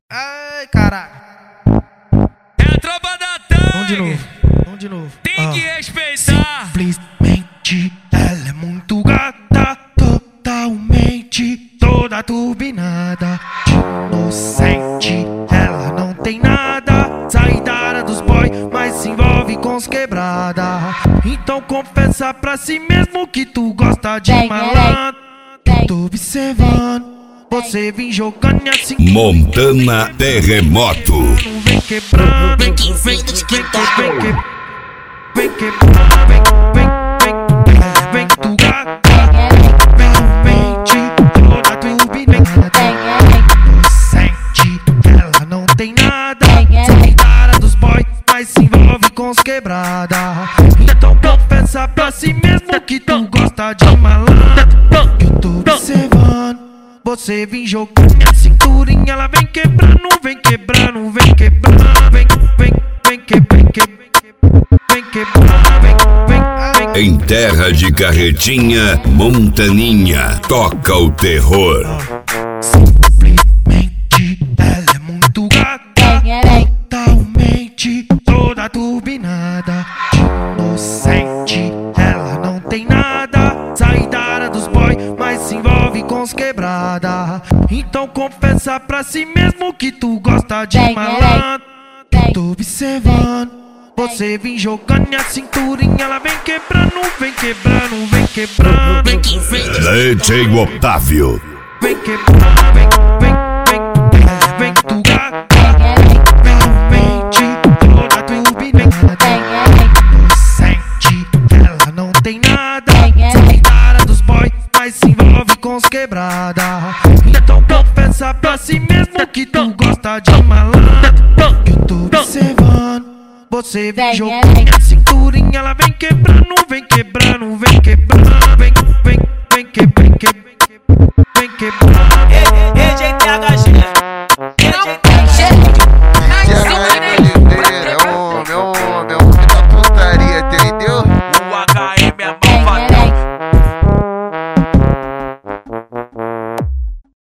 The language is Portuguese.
Ai, caralho. É a tropa da Tang. Vamos de novo. Tem que respeitar. Simplesmente ela é muito gata, totalmente toda turbinada. Inocente, ela não tem nada. Sai da área dos boy, mas se envolve com os quebrada. Então confessa pra si mesmo que tu gosta de malandro. Tô observando você vem jogando assim. Montana Terremoto. Não vem quebrando, vem Quinzinho do TikTok. vem quebrando, vem tu gata, mente toda turbinada. Inocente, ela não tem nada. Sai da área dos boy, mas se envolve com os quebrada. Então confessa pra si mesmo que tu gosta de malandro. Que eu tô observando você vem jogando minha cinturinha, ela vem quebrando, vem quebrando, vem quebrando, vem quebrando. Em terra de carretinha, Montaninha toca o terror. Simplesmente ela é muito gata, totalmente toda turbinada. Inocente, ela não tem nada. Sai da área dos boy, mas se envolve com os quebrada. Então confessa pra si mesmo que tu gosta de malandro. Tô observando você vem jogando minha cinturinha, ela vem quebrando, vem quebrando, vem quebrando. DJ Otávio. Vem quebrando, vem tu gata, mente toda turbinada. Inocente, ela não tem nada. Sai da área dos boy, mas se envolve com os quebrada. Então confessa pra si mesmo que tu gosta de malandro. Que eu tô observando você vem jogando minha cinturinha, ela vem quebrando, vem quebrando, vem quebrando, vem quebrando. EGTHG.